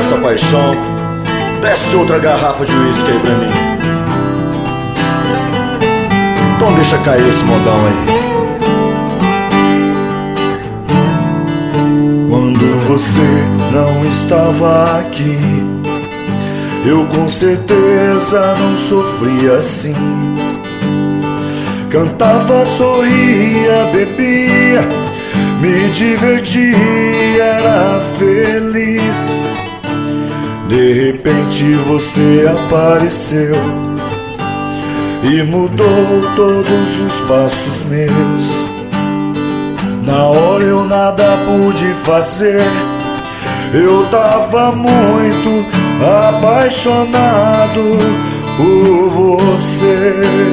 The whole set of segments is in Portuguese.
essa paixão, desce outra garrafa de uísque aí pra mim. Então deixa cair esse modão aí. Quando você não estava aqui, eu com certeza não sofria assim. Cantava, sorria, bebia, me divertia, era feliz. De repente você apareceu e mudou todos os passos meus. Na hora eu nada pude fazer, eu tava muito apaixonado por você.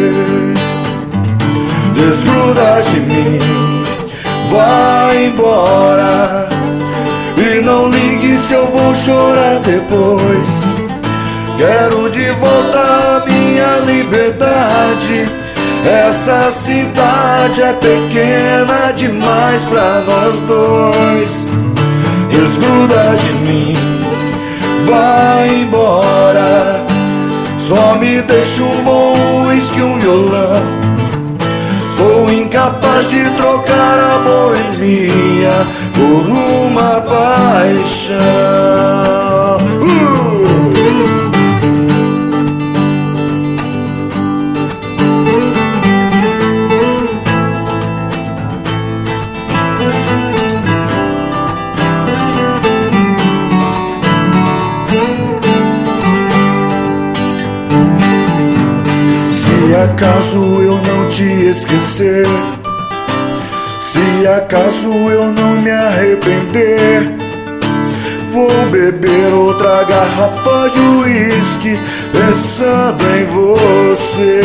Desgruda de mim, vai embora e não ligue se eu vou chorar depois. Quero de volta a minha liberdade. Essa cidade é pequena demais pra nós dois. Desgruda de mim, vai embora. Só me deixa um bom uísque e um violão. Sou incapaz de trocar a boemia por uma paixão. Se acaso eu não te esquecer, se acaso eu não me arrepender, vou beber outra garrafa de uísque pensando em você.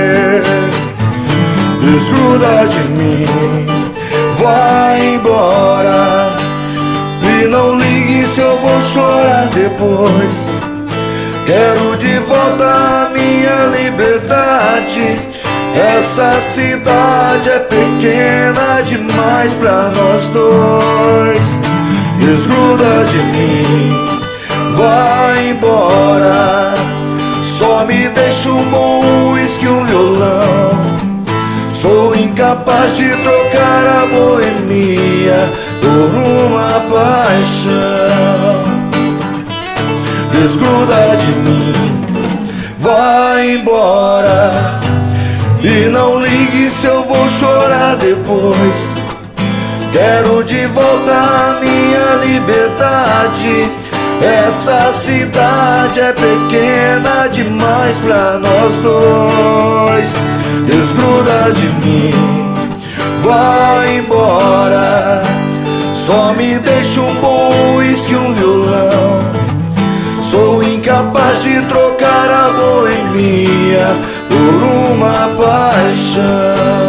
Desgruda de mim, vai embora e não ligue se eu vou chorar depois. Quero de volta a minha liberdade. Essa cidade é pequena demais pra nós dois. Desgruda de mim, vai embora. Só me deixa um bom uísque e um violão. Sou incapaz de trocar a boemia por uma paixão. Desgruda de mim, vai embora e não ligue se eu vou chorar depois. Quero de volta a minha liberdade. Essa cidade é pequena demais pra nós dois. Desgruda de mim, vai embora. Só me deixa um bom uísque e um violão. Sou incapaz de trocar a boemia por uma paixão.